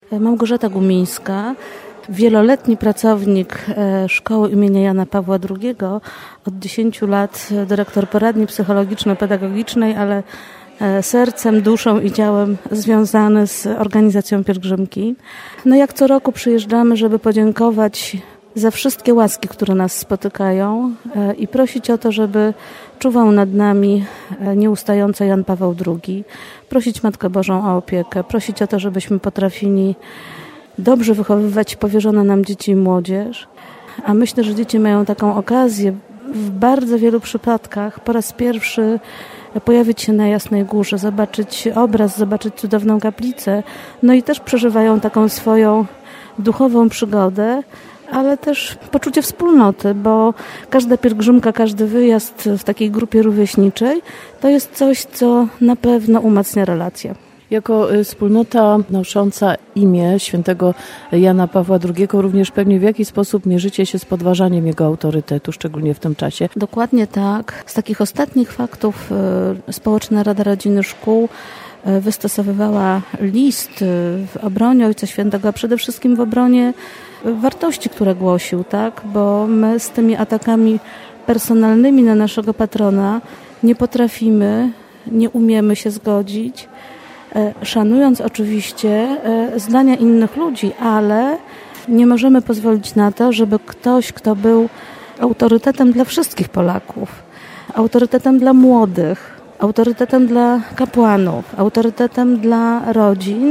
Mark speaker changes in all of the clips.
Speaker 1: Małgorzata Gumińska, wieloletni pracownik Szkoły imienia Jana Pawła II, od 10 lat dyrektor poradni psychologiczno-pedagogicznej, ale sercem, duszą i ciałem związany z organizacją pielgrzymki. No jak co roku przyjeżdżamy, żeby podziękować za wszystkie łaski, które nas spotykają i prosić o to, żeby czuwał nad nami nieustająco Jan Paweł II, prosić Matkę Bożą o opiekę, prosić o to, żebyśmy potrafili dobrze wychowywać powierzone nam dzieci i młodzież. A myślę, że dzieci mają taką okazję w bardzo wielu przypadkach po raz pierwszy pojawić się na Jasnej Górze, zobaczyć obraz, zobaczyć cudowną kaplicę, no i też przeżywają taką swoją duchową przygodę, ale też poczucie wspólnoty, bo każda pielgrzymka, każdy wyjazd w takiej grupie rówieśniczej to jest coś, co na pewno umacnia relacje.
Speaker 2: Jako wspólnota nosząca imię świętego Jana Pawła II również pewnie w jakiś sposób mierzycie się z podważaniem jego autorytetu, szczególnie w tym czasie.
Speaker 1: Dokładnie tak. Z takich ostatnich faktów Społeczna Rada Rodziny Szkół wystosowywała list w obronie Ojca Świętego, a przede wszystkim w obronie wartości, które głosił, tak? Bo my z tymi atakami personalnymi na naszego patrona nie potrafimy, nie umiemy się zgodzić, szanując oczywiście zdania innych ludzi, ale nie możemy pozwolić na to, żeby ktoś, kto był autorytetem dla wszystkich Polaków, autorytetem dla młodych, autorytetem dla kapłanów, autorytetem dla rodzin,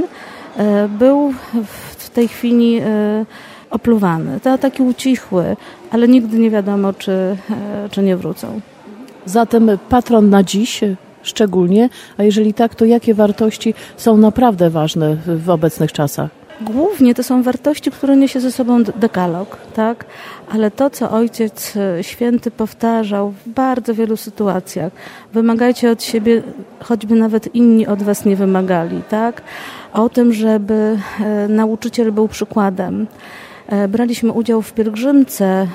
Speaker 1: był w tej chwili opluwany. Te ataki ucichły, ale nigdy nie wiadomo, czy nie wrócą.
Speaker 2: Zatem patron na dziś szczególnie, a jeżeli tak, to jakie wartości są naprawdę ważne w obecnych czasach?
Speaker 1: Głównie to są wartości, które niesie ze sobą dekalog, tak? Ale to, co Ojciec Święty powtarzał w bardzo wielu sytuacjach, wymagajcie od siebie, choćby nawet inni od was nie wymagali, tak? O tym, żeby nauczyciel był przykładem. Braliśmy udział w pielgrzymce,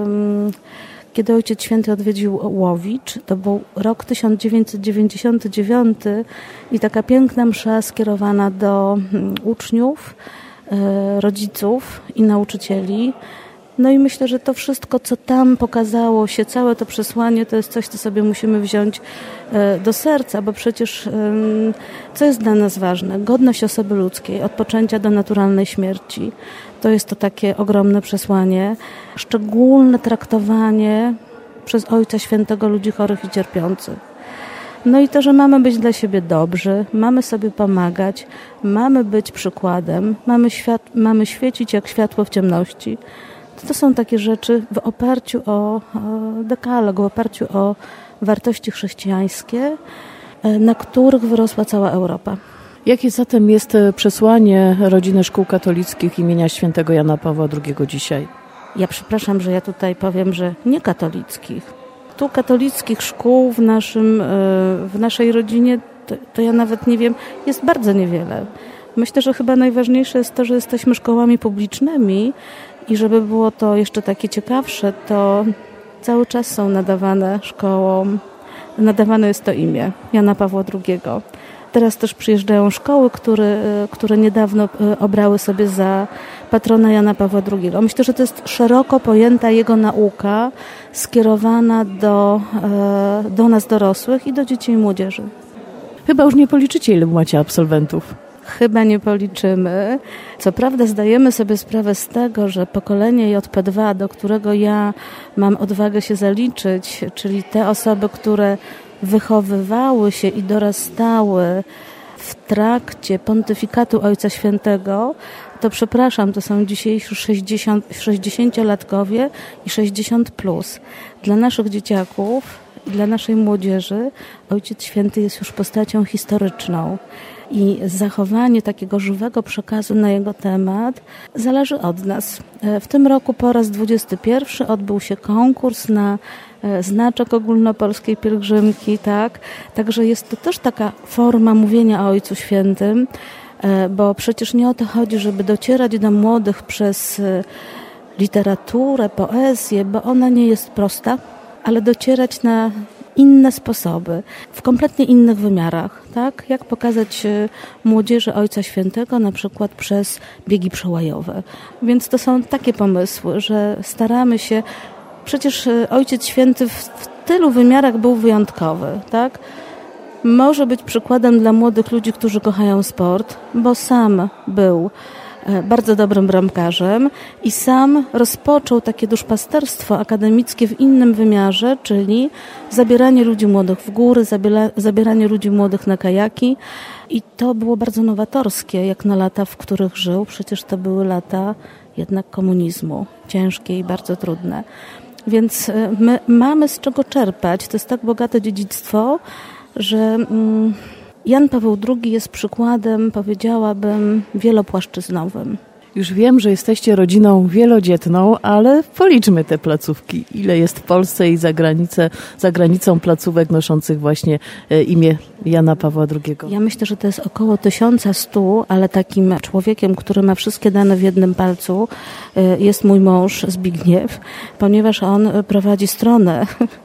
Speaker 1: kiedy Ojciec Święty odwiedził Łowicz. To był rok 1999 i taka piękna msza skierowana do uczniów, rodziców i nauczycieli. No i myślę, że to wszystko, co tam pokazało się, całe to przesłanie, to jest coś, co sobie musimy wziąć do serca, bo przecież co jest dla nas ważne? Godność osoby ludzkiej, od poczęcia do naturalnej śmierci. To jest to takie ogromne przesłanie. Szczególne traktowanie przez Ojca Świętego ludzi chorych i cierpiących. No i to, że mamy być dla siebie dobrzy, mamy sobie pomagać, mamy być przykładem, mamy świecić jak światło w ciemności. To są takie rzeczy w oparciu o dekalog, w oparciu o wartości chrześcijańskie, na których wyrosła cała Europa.
Speaker 2: Jakie zatem jest przesłanie Rodziny Szkół Katolickich imienia świętego Jana Pawła II dzisiaj?
Speaker 1: Ja przepraszam, że ja tutaj powiem, że nie katolickich. Tu katolickich szkół w naszej rodzinie, to ja nawet nie wiem, jest bardzo niewiele. Myślę, że chyba najważniejsze jest to, że jesteśmy szkołami publicznymi i żeby było to jeszcze takie ciekawsze, to cały czas są nadawane szkołom, nadawane jest to imię Jana Pawła II. Teraz też przyjeżdżają szkoły, które niedawno obrały sobie za patrona Jana Pawła II. Myślę, że to jest szeroko pojęta jego nauka skierowana do nas dorosłych i do dzieci i młodzieży.
Speaker 2: Chyba już nie policzycie, ile macie absolwentów.
Speaker 1: Chyba nie policzymy. Co prawda zdajemy sobie sprawę z tego, że pokolenie JP2, do którego ja mam odwagę się zaliczyć, czyli te osoby, które wychowywały się i dorastały w trakcie pontyfikatu Ojca Świętego, to przepraszam, to są dzisiejsi 60-latkowie i 60+. Dla naszych dzieciaków i dla naszej młodzieży Ojciec Święty jest już postacią historyczną. I zachowanie takiego żywego przekazu na jego temat zależy od nas. W tym roku po raz 21 odbył się konkurs na znaczek ogólnopolskiej pielgrzymki, tak? Także jest to też taka forma mówienia o Ojcu Świętym, bo przecież nie o to chodzi, żeby docierać do młodych przez literaturę, poezję, bo ona nie jest prosta, ale docierać na inne sposoby, w kompletnie innych wymiarach, tak? Jak pokazać młodzieży Ojca Świętego na przykład przez biegi przełajowe. Więc to są takie pomysły, że staramy się, przecież Ojciec Święty w tylu wymiarach był wyjątkowy, tak? Może być przykładem dla młodych ludzi, którzy kochają sport, bo sam był bardzo dobrym bramkarzem i sam rozpoczął takie duszpasterstwo akademickie w innym wymiarze, czyli zabieranie ludzi młodych w góry, zabieranie ludzi młodych na kajaki i to było bardzo nowatorskie, jak na lata, w których żył. Przecież to były lata jednak komunizmu, ciężkie i bardzo trudne. Więc my mamy z czego czerpać. To jest tak bogate dziedzictwo, że Jan Paweł II jest przykładem, powiedziałabym, wielopłaszczyznowym.
Speaker 2: Już wiem, że jesteście rodziną wielodzietną, ale policzmy te placówki. Ile jest w Polsce i za granicą placówek noszących właśnie imię Jana Pawła II?
Speaker 1: Ja myślę, że to jest około 1100, ale takim człowiekiem, który ma wszystkie dane w jednym palcu, jest mój mąż Zbigniew, ponieważ on prowadzi stronę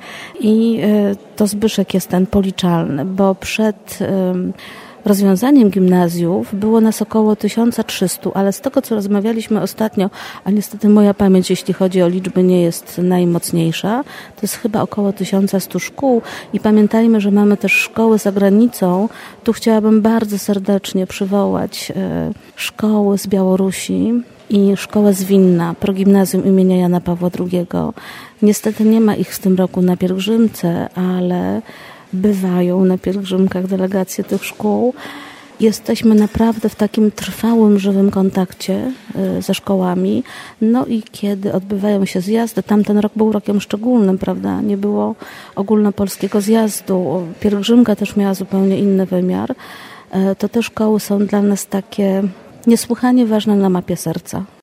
Speaker 1: i to Zbyszek jest ten policzalny, bo przed rozwiązaniem gimnazjów było nas około 1300, ale z tego, co rozmawialiśmy ostatnio, a niestety moja pamięć, jeśli chodzi o liczby, nie jest najmocniejsza, to jest chyba około 1100 szkół i pamiętajmy, że mamy też szkoły za granicą. Tu chciałabym bardzo serdecznie przywołać szkoły z Białorusi i szkołę z Winna, progimnazjum imienia Jana Pawła II. Niestety nie ma ich w tym roku na pielgrzymce, ale bywają na pielgrzymkach delegacje tych szkół. Jesteśmy naprawdę w takim trwałym, żywym kontakcie ze szkołami. No i kiedy odbywają się zjazdy, tamten rok był rokiem szczególnym, prawda? Nie było ogólnopolskiego zjazdu. Pielgrzymka też miała zupełnie inny wymiar. To te szkoły są dla nas takie niesłychanie ważne na mapie serca.